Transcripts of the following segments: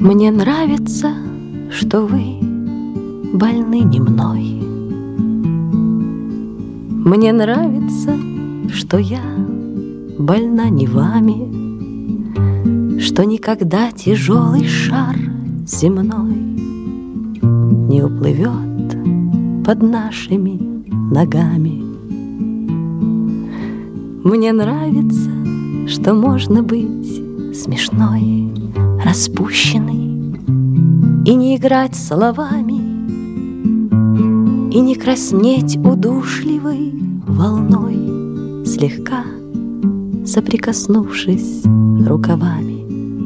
Мне нравится, что вы больны не мной. Мне нравится, что я больна не вами, что никогда тяжелый шар земной не уплывет под нашими ногами. Мне нравится, что можно быть смешной, распущенной и не играть словами, и не краснеть удушливой волной, слегка соприкоснувшись рукавами.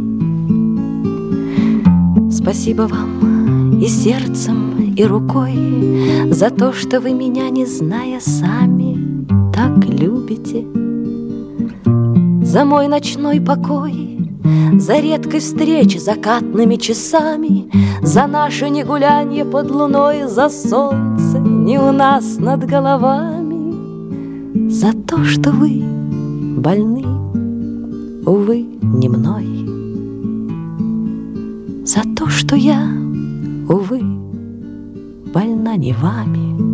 Спасибо вам и сердцем, и рукой за то, что вы меня, не зная сами, так любите. За мой ночной покой, за редкой встречи закатными часами, за наше негулянье под луной, за солнце не у нас над головами, за то, что вы больны, увы, не мной, за то, что я, увы, больна не вами.